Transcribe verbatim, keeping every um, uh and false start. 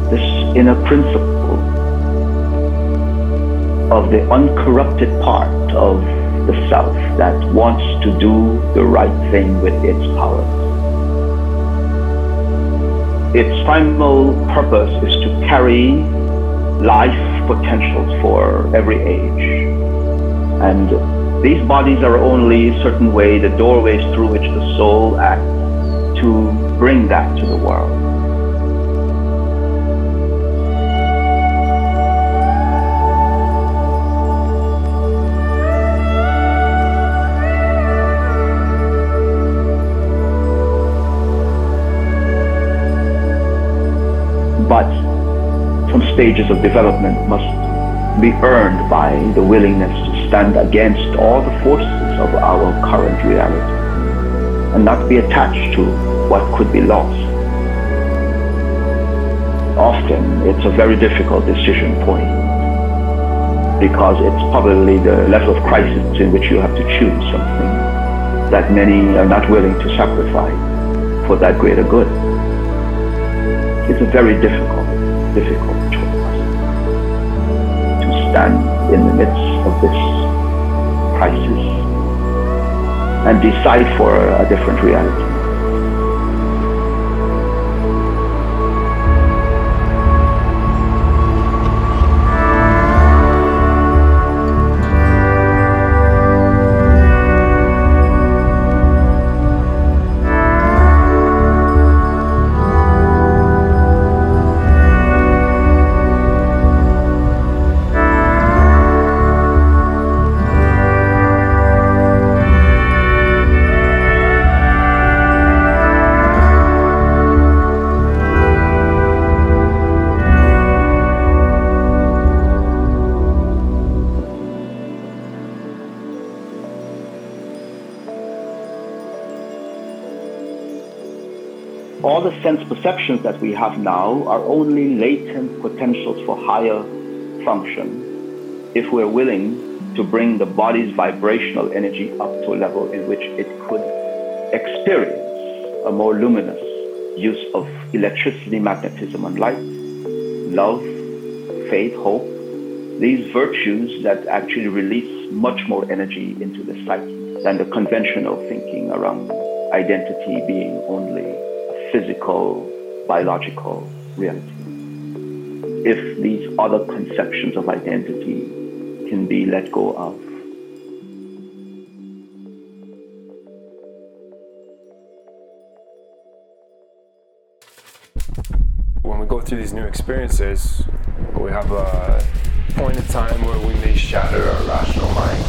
this inner principle of the uncorrupted part of the self that wants to do the right thing with its powers. Its primal purpose is to carry life potentials for every age. And these bodies are only a certain way, the doorways through which the soul acts to bring that to the world. But some stages of development must be earned by the willingness to stand against all the forces of our current reality and not be attached to what could be lost. Often it's a very difficult decision point because it's probably the level of crisis in which you have to choose something that many are not willing to sacrifice for that greater good. It's a very difficult, difficult choice to stand in the midst of this crisis and decide for a different reality. All the sense perceptions that we have now are only latent potentials for higher function if we're willing to bring the body's vibrational energy up to a level in which it could experience a more luminous use of electricity, magnetism, and light, love, faith, hope, these virtues that actually release much more energy into the psyche than the conventional thinking around identity being only physical, biological reality. If these other conceptions of identity can be let go of. When we go through these new experiences, we have a point in time where we may shatter our rational mind